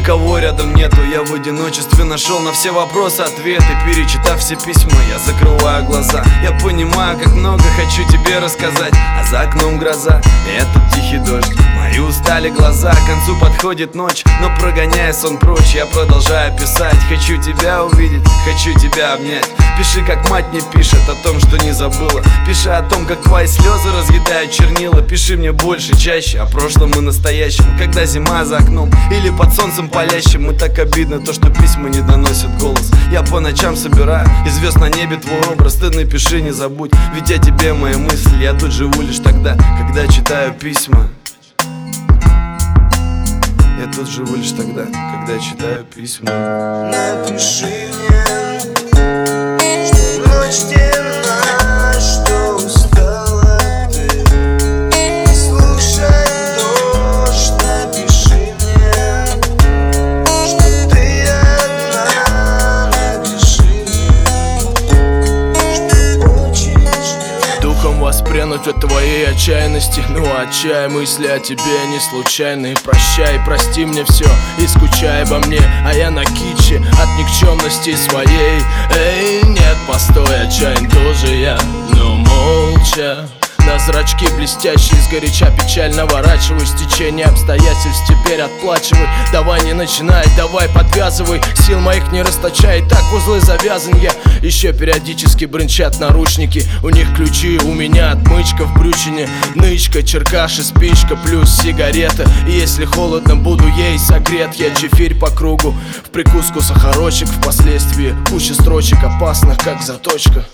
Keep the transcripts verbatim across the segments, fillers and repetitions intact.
никого рядом нету. Я в одиночестве нашел на все вопросы ответы. Перечитав все письма, я закрываю глаза. Я понимаю, как много хочу тебе рассказать. А за окном гроза, и этот тихий дождь. Мои устали глаза, к концу подходит ночь. Но прогоняя сон прочь, я продолжаю писать. Хочу тебя увидеть, хочу тебя обнять. Пиши, как мать не пишет о том, что не забыла. Пиши о том, как твои слезы разъедают чернила. Пиши мне больше, чаще о прошлом и настоящем. Когда зима за окном или под солнцем палящим. И так обидно то, что письма не доносят голос. Я по ночам собираю из звезд на небе твой образ. Ты напиши, не забудь, ведь я тебе мои мысли. Я тут живу лишь тогда, когда читаю письма. Я тут живу лишь тогда, когда читаю письма. Напиши мне, что ночь темна, что устала ты. Слушай дождь, напиши мне, что ты одна. Напиши мне, что очень ждешь. Духом воспрянуть от твоей отчаянности. Ну, отчаянные мысли о тебе не случайные. Прощай, прости мне все и скучай обо мне. А я на киче от никчемности своей. Эй, нет, постой, отчаян тоже я, но молча. На зрачки блестящие, сгоряча печаль наворачивай. Стечение обстоятельств теперь отплачивай. Давай не начинай, давай подвязывай. Сил моих не расточай, так узлы завязан я. Еще периодически брынчат наручники. У них ключи, у меня отмычка в брючине. Нычка, черкаш и спичка, плюс сигарета. И если холодно, буду ей согрет. Я чефирь по кругу, в прикуску сахарочек. Впоследствии куча строчек опасных, как заточка.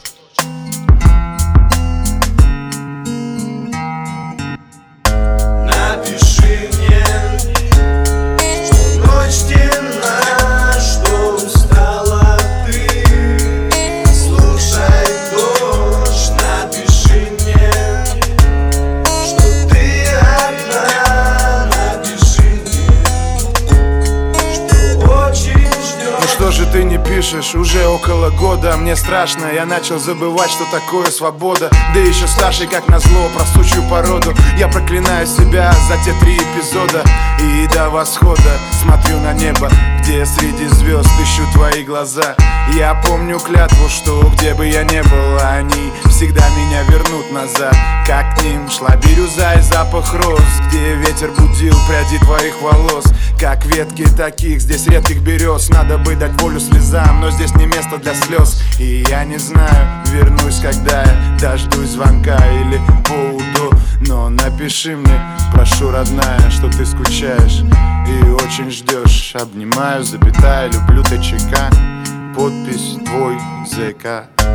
Напиши мне, что ночь темна, что устала ты. Слушай дождь, напиши мне, что ты одна. Напиши мне, что очень ждешь. Ну что же ты не пишешь? Уже около года. Мне страшно, я начал забывать, что такое свобода. Да еще старший, как назло, про сучью породу. Я проклинаю себя за те три эпизода. И до восхода смотрю на небо, где среди звезд ищу твои глаза. Я помню клятву, что где бы я ни был, они всегда меня вернут назад. Как к ним шла бирюза и запах роз, где ветер будил пряди твоих волос. Как ветки таких, здесь редких берез. Надо бы дать волю слезам, но здесь не место для слез. И я не знаю, вернусь, когда я дождусь звонка или буду. Но напиши мне, прошу, родная, что ты скучаешь и очень ждешь. Обнимаю, запятая, люблю ТЧК, подпись твой ЗК.